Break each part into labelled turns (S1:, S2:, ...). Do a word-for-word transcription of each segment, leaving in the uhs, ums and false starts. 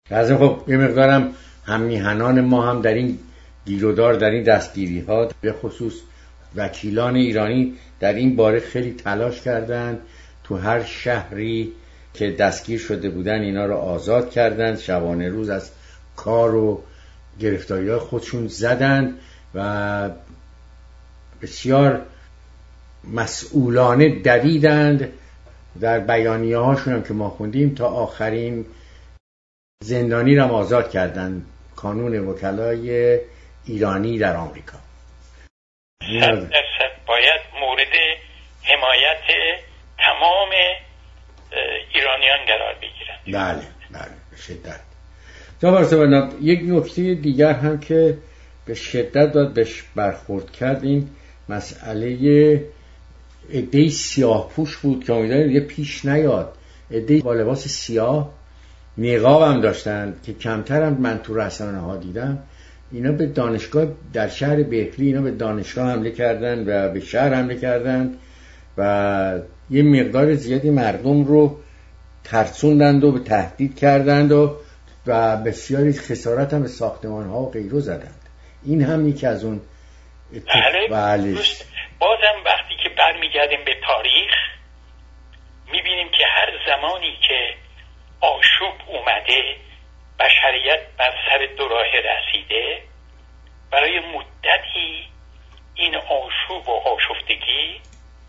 S1: لازم خب یه مقدارم هم میهنان ما هم در این گیرودار در این دستگیری ها به خصوص وکیلان ایرانی در این باره خیلی تلاش کردند. تو هر شهری که دستگیر شده بودن اینا رو آزاد کردند، شبانه روز از کار و گرفتاری های خودشون زدن و بسیار مسئولانه دویدند در بیانیه هاشون هم که ما خوندیم تا آخرین زندانی را آزاد کردند. کانون وکلای ایرانی در آمریکا
S2: صد درصد باید مورد حمایت تمام ایرانیان قرار بگیرند.
S1: بله بله به شدت. جناب یک نکته دیگر هم که به شدت داد بهش برخورد کرد این مسئله عده سیاه پوش بود که امیدواریم دیگه پیش نیاد. عده با لباس سیاه نقاب هم داشتن که کمتر هم من تو رسانه ها دیدم. اینا به دانشگاه در شهر بهری اینا به دانشگاه حمله کردن و به شهر حمله کردن و یه مقدار زیادی مردم رو ترسوندند و به تهدید کردند و و بسیاری خسارت هم به ساختمان ها و غیره زدند. این هم یکی از اون
S2: بله, بله. بازم وقتی که برمیگردیم به تاریخ میبینیم که هر زمانی که آشوب اومده بشریت بر سر دو راه رسیده، برای مدتی این آشوب و آشفتگی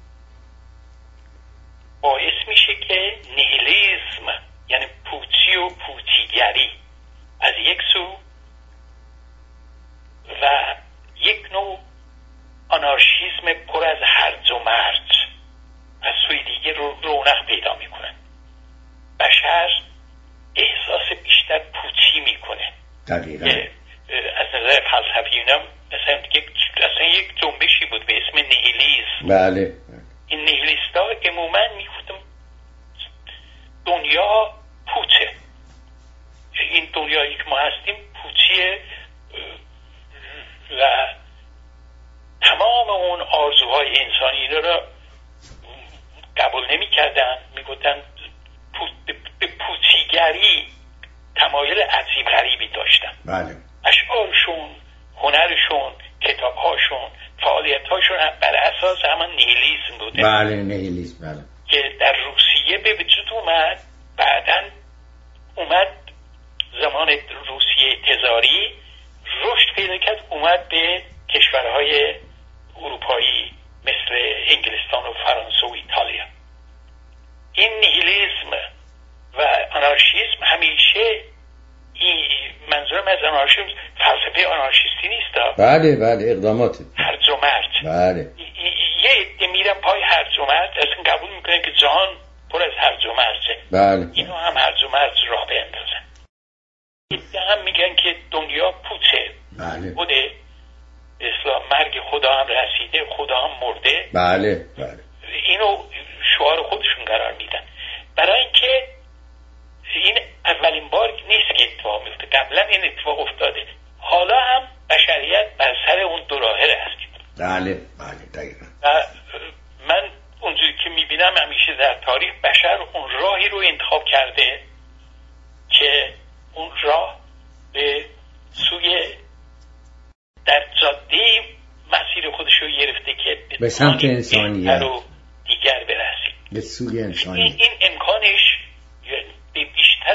S2: باعث میشه که نیهیلیسم یعنی پوچی و پوچیگری از یک سو و یک نوع آنارشیسم پر از هرج و مرج از سوی دیگه رو رونق پیدا میکنه. بشر احساس بیشتر پوچی میکنه.
S1: دقیقاً.
S2: از نظر فلسفی اینا مثلا اصلا یک جنبشی بود به اسم نیهیلیسم.
S1: بله.
S2: این نیهیلیستا عموما میگفتم دنیا پوچه، این دنیایی که ما هستیم پوچیه و تمام اون آرزوهای انسانی رو قبول نمی کردن، می گفتن به پوچیگری تمایل عجیب غریبی داشتن.
S1: بله.
S2: اشعارشون، هنرشون، کتابهاشون، فعالیتهاشون بر اساس همان نیهیلیسم بوده.
S1: بله نیهیلیسم. بله.
S2: که در روسیه به وجود اومد، بعداً اومد زمان روسیه تزاری رشد پیدا کرد، اومد به کشورهای اروپایی مثل انگلستان و فرانسه و ایتالیا. این نیهیلیسم و آنارشیسم همیشه این منظورم از آنارشیسم فلسفه آنارشیستی نیست.
S1: بله بله اقدامات
S2: هرج و مرج.
S1: بله.
S2: یه عده میرن پای هرج و مرج، اصلا قبول میکنن که جهان پر از هرج و مرجه.
S1: بله.
S2: اینو هم هرج و مرج راه بیندازن. عده هم میگن که دنیا پوچه.
S1: بله.
S2: بوده اسلام مرگ خدا هم رسیده، خدا هم مرده.
S1: بله بله.
S2: اینو شعار خودشون قرار میدن. برای اینکه این اولین بار نیست که اتفاق میفته، قبلا این اتفاق افتاده، حالا هم بشریت بر سر اون دو راهه رسید.
S1: بله بله دقیقاً.
S2: و من اونجوری که میبینم همیشه در تاریخ بشر اون راهی رو انتخاب کرده که اون راه به سوی در جاده مسیر خودش رو گرفته که
S1: به سمت انسانیت
S2: رو دیگر برسید،
S1: به سوی انسانیت.
S2: این, این امکانش بیشتر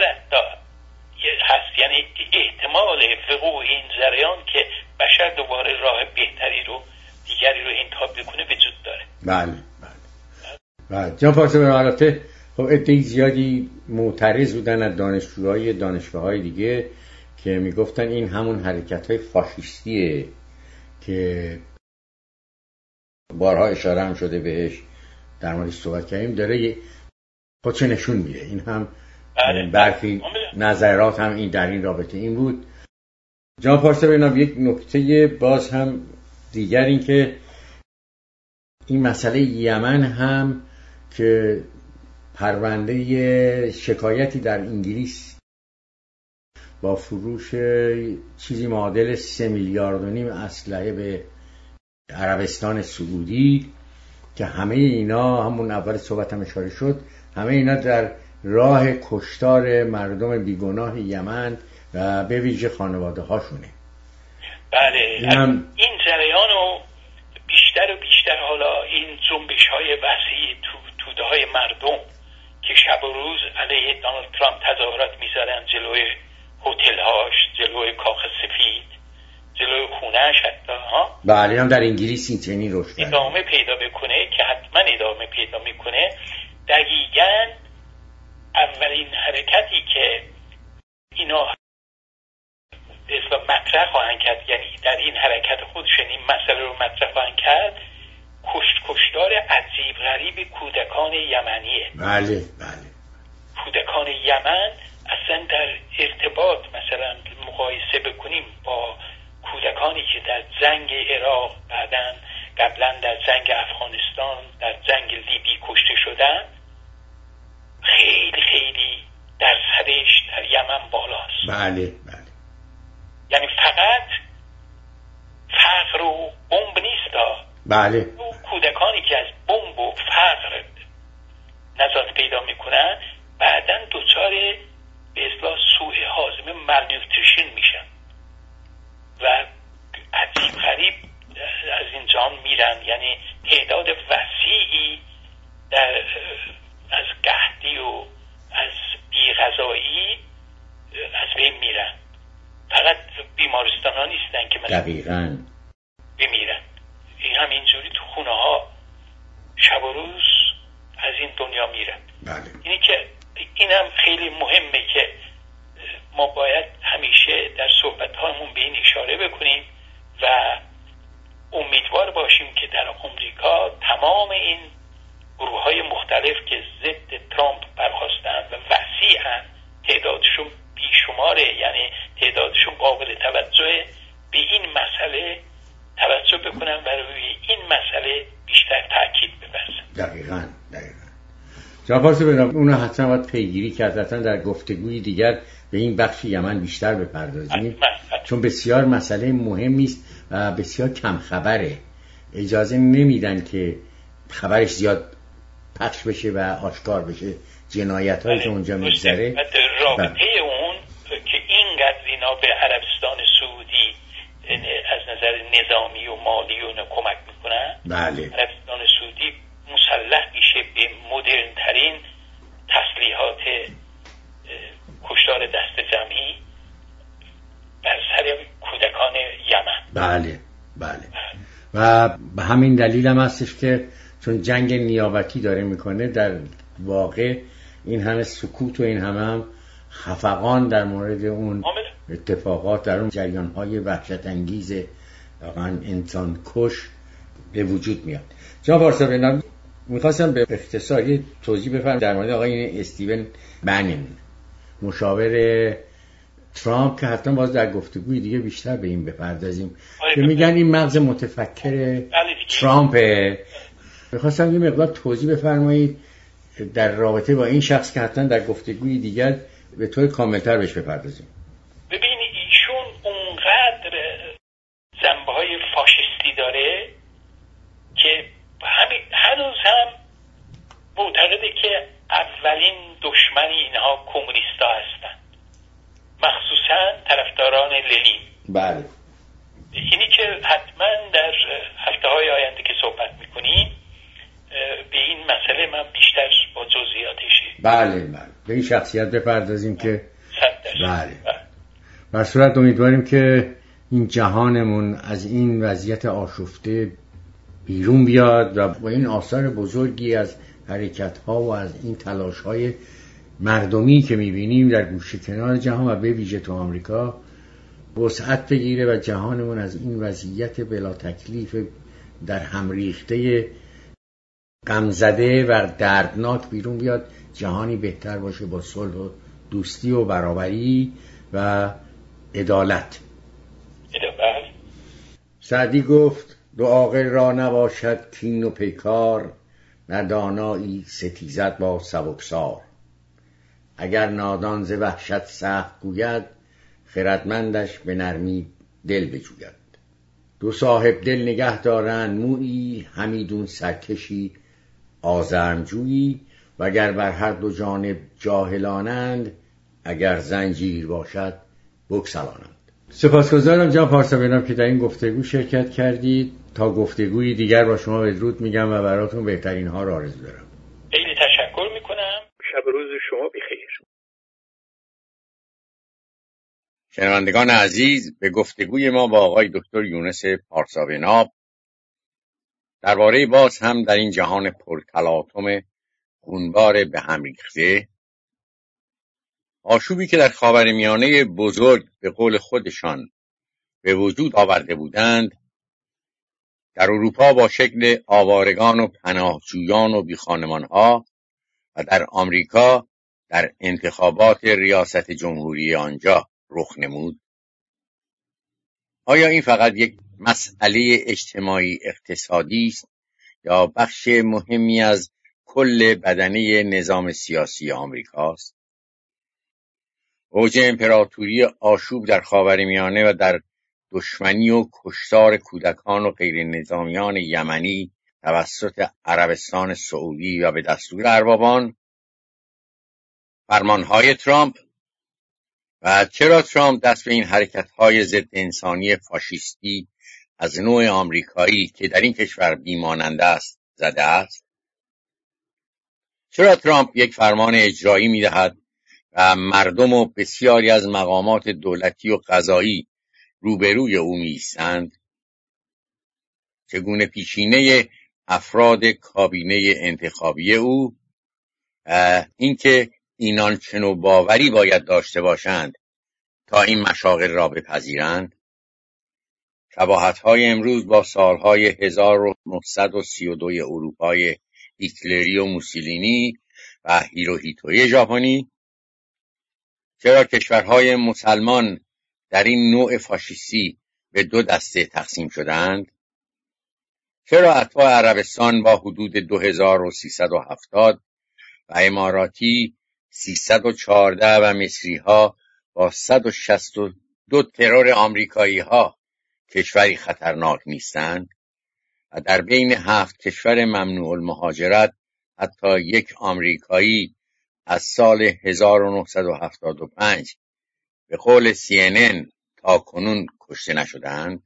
S2: هست، یعنی احتمال وقوع این جریان که بشر دوباره راه بهتری رو دیگری رو انتخاب بکنه وجود داره.
S1: بله بله بله. جان پارسا البته خب عده زیادی معترض بودن از دانشجوهای دانشگاه‌های دیگه که میگفتن این همون حرکت‌های فاشیستیه که بارها اشاره هم شده بهش در موردش صحبت کردیم، داره خودشو نشون میده. این هم برخی نظرات هم این در این رابطه این بود. جان پارسا ببینم یک نکته باز هم دیگر این که این مسئله یمن هم که پرونده شکایتی در انگلیس با فروش چیزی معادل سه میلیارد و نیم اسلحه به عربستان سعودی که همه اینا همون اول صحبت هم اشاره شد، همه اینا در راه کشتار مردم بیگناه یمن و به ویژه خانواده هاشونه.
S2: بله،
S1: اینم...
S2: این جریان رو بیشتر و بیشتر حالا این جنبش های وسیع تو توده های مردم که شب و روز علیه دونالد ترامپ تظاهرات میذارن جلوی هتل هاش، جلوی کاخ سفید، جلوی خونهش حتی ها.
S1: بله، هم در انگلیس این چنین رشد
S2: ادامه پیدا بکنه که حتما ادامه پیدا میکنه. دقیقاً اولین حرکتی که اینا اصلا مطرح خواهند کرد، یعنی در این حرکت خودشون این مسئله رو مطرح خواهند کرد، کشت کشتار عجیب غریب کودکان یمنیه.
S1: بله بله.
S2: کودکان یمن اصلا در ارتباط مثلا مقایسه بکنیم با کودکانی که در جنگ عراق، بعدن قبلا در جنگ افغانستان، در جنگ لیبی کشته شدن، خیلی خیلی درصدش در یمن بالاست.
S1: بله بله.
S2: یعنی فقط فقر و بمب نیست.
S1: بله.
S2: اون کودکانی که از بمب و فقر نجات پیدا میکنن بعدن دچار به اصطلاح سوء هاضمه مالنیوتریشن میشن و عجیب غریب از این جان میرن. یعنی تعداد وسیعی در از قحطی و از بی‌غذایی از بین میرن. فقط بیمارستان ها نیستن که مثلا
S1: دقیقاً
S2: بمیرن، این هم اینجوری تو خونه ها شب و روز از این دنیا میرن.
S1: بله.
S2: اینی که اینم خیلی مهمه که ما باید همیشه در صحبت هامون به این اشاره بکنیم و امیدوار باشیم که در آمریکا تمام این گروه های مختلف که ضد ترامپ برخاستن و وسیعن، تعدادشون بیشماره، یعنی تعدادشون قابل توجه، به این مسئله توجه بکنن و روی این مسئله بیشتر تاکید ببرن.
S1: دقیقاً دقیقاً. جناب پارسا بنام اونو حتما باید پیگیری کرد، حتما در گفتگوی دیگر به این بخش یمن بیشتر بپردازیم، چون بسیار مسئله مهمی است و بسیار کم خبره. اجازه نمیدن که خبرش زیاد پخش بشه و آشکار بشه جنایت هایی که اونجا میگذره.
S2: رابطه اون که اینقدر اینا به عربستان سعودی از نظر نظامی و مالی و کمک میکنن.
S1: بله.
S2: عربستان سعودی مسلح میشه به مدرن ترین تسلیحات کشتار دست جمعی بر سر کودکان یمن.
S1: بله بله. و به همین دلیل هم هستش که چون جنگ نیابتی داره میکنه، در واقع این همه سکوت و این همه هم خفقان در مورد اون اتفاقات، در اون جریان‌های وحشت انگیز واقعا انسان کش به وجود میاد. جناب پارسا بنام میخواستم به اختصار توضیح بفرمایید در مورد آقای استیون بنن، مشاور ترامپ، که حتما باز در گفتگوی دیگه بیشتر به این بپردازیم که میگن این مغز متفکر ترامپه. میخواستم یه مقدار توضیح بفرمایید در رابطه با این شخص که حتما در گفتگوی دیگر به طور کاملتر بهش بپردازیم.
S2: ببینید ایشون اونقدر جنبه‌های فاشisتی داره که همین هنوز هم معتقده که اولین دشمن اینها کمونیستا هستن، مخصوصا طرفداران لنین.
S1: بله.
S2: اینی که حتما در هفته‌های آینده که صحبت می‌کنیم به این مسئله من بیشتر با جزئیاتش
S1: بله بله به این شخصیت بپردازیم که
S2: بله.
S1: بر صورت امیدواریم که این جهانمون از این وضعیت آشفته بیرون بیاد و با این آثار بزرگی از حرکت‌ها و از این تلاش‌های مردمی که می‌بینیم در گوشه کنار جهان و به ویژه تو آمریکا وسعت بگیره و جهانمون از این وضعیت بلا تکلیف در هم ریخته غمزده و دردناک بیرون بیاد، جهانی بهتر باشه با صلح و دوستی و برابری و عدالت.
S2: عدالت.
S1: سعدی گفت دو عاقل را نباشد کین و پیکار، نه دانایی ستیزد با سبکسار. اگر نادان ز وحشت سخت گوید، خردمندش به نرمی دل بجوید. دو صاحب دل نگه دارند مویی، همیدون سرکشی آزرمجویی. وگر بر هر دو جانب جاهلانند، اگر زنجیر باشد بگسلانند. سپاسگزارم جناب پارسابنیان که در این گفتگو شرکت کردید. تا گفتگوی دیگر با شما بدرود میگم و براتون بهترین ها را آرزو دارم.
S2: خیلی تشکر میکنم. شب روز شما بخیر.
S3: شنوندگان عزیز، به گفتگوی ما با آقای دکتر یونس پارسابناب درباره باز هم در این جهان پرتلاطم خونبار به هم ریخته، آشوبی که در خاورمیانه بزرگ به قول خودشان به وجود آورده بودند، در اروپا با شکل آوارگان و پناهجویان و بیخانمانها و در آمریکا در انتخابات ریاست جمهوری آنجا رخ نمود. آیا این فقط یک مسئله اجتماعی اقتصادی است یا بخش مهمی از کل بدنه نظام سیاسی آمریکاست؟ اوج امپراتوری آشوب در خاورمیانه و در دشمنی و کشتار کودکان و غیر نظامیان یمنی توسط عربستان سعودی و به دستور اربابان، فرمانهای ترامپ و چرا ترامپ دست به این حرکت‌های ضد انسانی فاشیستی از نوع آمریکایی که در این کشور بیماننده است زده است؟ چرا ترامپ یک فرمان اجرایی می‌دهد و مردم و بسیاری از مقامات دولتی و قضایی روبروی او می‌ایستند؟ چگونه پیشینه افراد کابینه انتخابی او، اینکه اینان چنو باوری باید داشته باشند تا این مشاغل را بپذیرند؟ شباهت‌های امروز با سالهای هزار و نهصد و سی و دو اروپای هیتلری و موسولینی و هیروهیتوی ژاپنی؟ چرا کشورهای مسلمان در این نوع فاشیستی به دو دسته تقسیم شدند؟ چرا اتباع عربستان با حدود دو هزار و سیصد و هفتاد و اماراتی سیصد و چهارده و مصری ها با صد و شصت و دو ترور آمریکایی ها کشوری خطرناک نیستند و در بین هفت کشور ممنوع المهاجرت حتی یک آمریکایی از سال هزار و نهصد و هفتاد و پنج به قول سی ان ان تا کنون کشته نشدند؟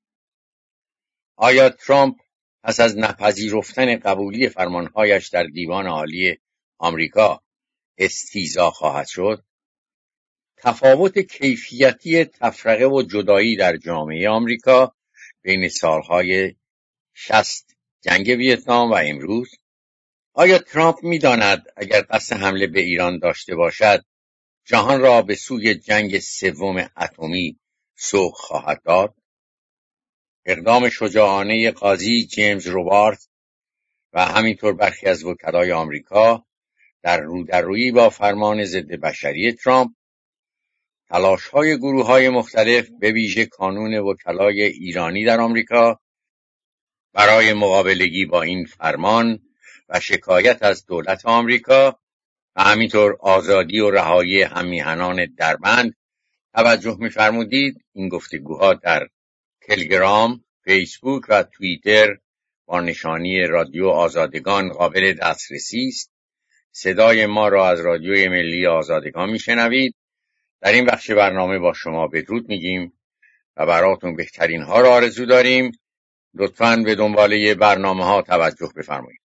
S3: آیا ترامپ پس از نپذیرفتن قبولی فرمانهایش در دیوان عالی آمریکا استیضاح خواهد شد؟ تفاوت کیفیتی تفرقه و جدایی در جامعه آمریکا بین سالهای شصت جنگ ویتنام و امروز؟ آیا ترامپ می‌داند اگر قصد حمله به ایران داشته باشد جهان را به سوی جنگ سوم اتمی سوق خواهد داد؟ اقدام شجاعانه قاضی جیمز روبارت و همینطور برخی از وکلای آمریکا در رودررویی با فرمان ضد بشری ترامپ، تلاش‌های گروه‌های مختلف به ویژه کانون وکلای ایرانی در آمریکا برای مقابلگی با این فرمان و شکایت از دولت آمریکا و همینطور آزادی و رهایی هم‌میهنان دربند توجه می‌فرمودید. این گفتگوها در تلگرام، فیسبوک و توییتر با نشانی رادیو آزادگان قابل دسترسی است. صدای ما را از رادیوی ملی آزادگان میشنوید. در این بخش برنامه با شما بدرود میگیم و براتون بهترین ها را آرزو داریم. لطفاً به دنباله برنامه ها توجه بفرمایید.